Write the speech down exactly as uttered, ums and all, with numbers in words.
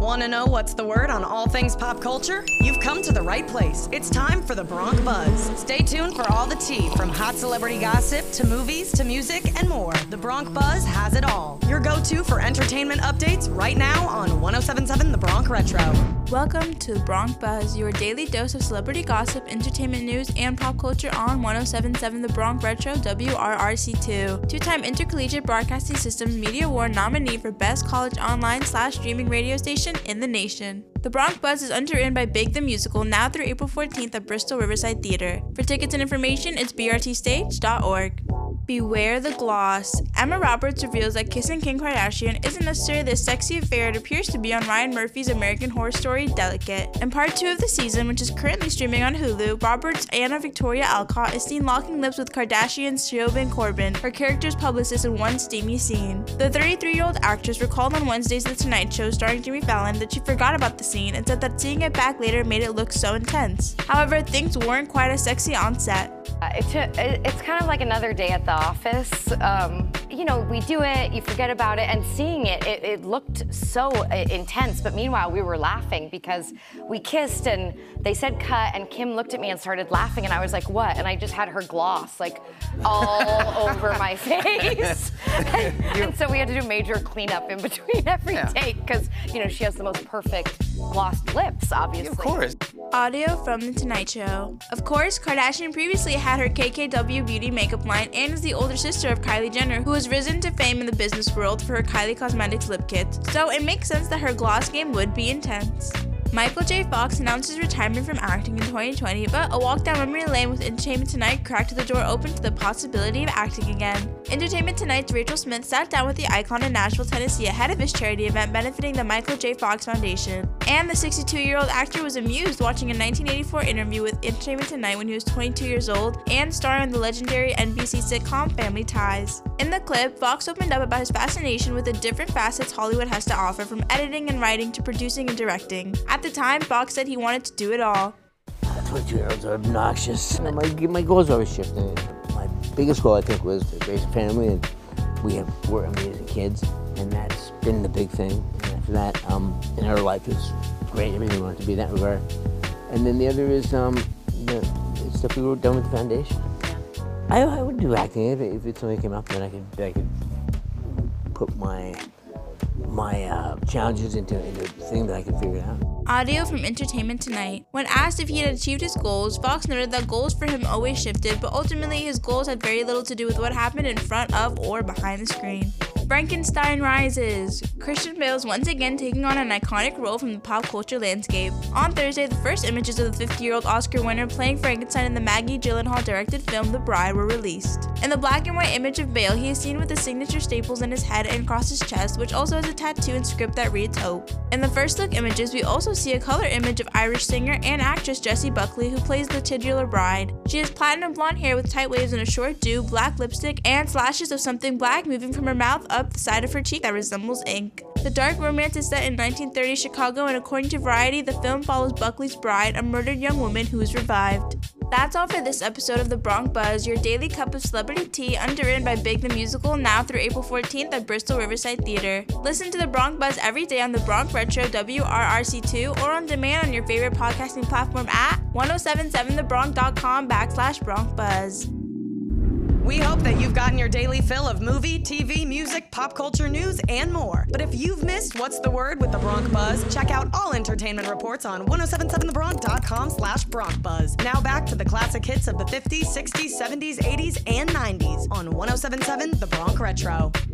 Want to know what's the word on all things pop culture? You've come to the right place. It's time for the Bronc Buzz. Stay tuned for all the tea, from hot celebrity gossip to movies to music and more. The Bronc Buzz has it all. Your go-to for entertainment updates right now on one oh seven point seven The Bronc Retro. Welcome to the Bronc Buzz, your daily dose of celebrity gossip, entertainment news, and pop culture on one oh seven point seven The Bronc Retro W R R C two. Two-time Intercollegiate Broadcasting Systems Media Award nominee for Best College Online slash Streaming Radio Station in the nation. The Bronc Buzz is underwritten by Big the Musical now through April fourteenth at Bristol Riverside Theater. For tickets and information, it's b r t stage dot org. Beware the gloss. Emma Roberts reveals that kissing Kim Kardashian isn't necessarily the sexy affair it appears to be on Ryan Murphy's American Horror Story Delicate. In part two of the season, which is currently streaming on Hulu, Roberts' Anna Victoria Alcott is seen locking lips with Kardashian's Siobhan Corbin, her character's publicist, in one steamy scene. The thirty-three-year-old actress recalled on Wednesday's The Tonight Show starring Jimmy Fallon that she forgot about the scene and said that seeing it back later made it look so intense. However, things weren't quite as sexy on set. Uh, it's, a, it's kind of like another day at the office. Um, you know, we do it, you forget about it, and seeing it, it, it looked so uh, intense, but meanwhile we were laughing because we kissed and they said cut, and Kim looked at me and started laughing, and I was like, what? And I just had her gloss, like, all over my face. and, and so we had to do major cleanup in between every yeah. take, because, you know, she has the most perfect glossed lips, obviously. Of course. Audio from The Tonight Show. Of course, Kardashian previously had her K K W beauty makeup line and is the older sister of Kylie Jenner, who has risen to fame in the business world for her Kylie Cosmetics lip kits, so it makes sense that her gloss game would be intense. Michael J. Fox announced his retirement from acting in twenty twenty, but a walk down memory lane with Entertainment Tonight cracked the door open to the possibility of acting again. Entertainment Tonight's Rachel Smith sat down with the icon in Nashville, Tennessee ahead of his charity event benefiting the Michael J. Fox Foundation. And the sixty-two-year-old actor was amused watching a nineteen eighty-four interview with Entertainment Tonight when he was twenty-two years old and starring in the legendary N B C sitcom Family Ties. In the clip, Fox opened up about his fascination with the different facets Hollywood has to offer, from editing and writing to producing and directing. At the time, Fox said he wanted to do it all. twenty-two-year-olds are obnoxious. You know, my, my goals always shifting. My biggest goal, I think, was to raise a family, and we have we're amazing kids, and that's been the big thing. And after that, um, and our life is great. I mean, we want it to be in that regard. And then the other is um, the, the stuff we were done with the foundation. I, I would do acting if, if it something came up, then I could I could put my my uh, challenges into, into a thing that I could figure out. Audio from Entertainment Tonight. When asked if he had achieved his goals, Fox noted that goals for him always shifted, but ultimately his goals had very little to do with what happened in front of or behind the screen. Frankenstein rises. Christian Bale is once again taking on an iconic role from the pop culture landscape. On Thursday, the first images of the fifty-year-old Oscar winner playing Frankenstein in the Maggie Gyllenhaal-directed film The Bride were released. In the black and white image of Bale, he is seen with the signature staples in his head and across his chest, which also has a tattoo and script that reads Hope. In the first look images, we also see a color image of Irish singer and actress Jessie Buckley, who plays the titular bride. She has platinum blonde hair with tight waves and a short do, black lipstick, and slashes of something black moving from her mouth up the side of her cheek that resembles ink. The dark romance is set in nineteen thirties Chicago, and according to Variety, the film follows Buckley's bride, a murdered young woman who is revived. That's all for this episode of The Bronc Buzz, your daily cup of celebrity tea, underwritten by Big the Musical now through April fourteenth at Bristol Riverside Theater. Listen to The Bronc Buzz every day on the Bronc Retro W R R C two or on demand on your favorite podcasting platform at ten seventy-seven the bronc dot com backslash Bronc Buzz. We hope that you've gotten your daily fill of movie, T V, music, pop culture news, and more. But if you've missed What's the Word with the Bronc Buzz, check out all entertainment reports on ten seventy-seven the bronc dot com slash Bronc Buzz. Now back to the classic hits of the fifties, sixties, seventies, eighties, and nineties on ten seventy-seven The Bronc Retro.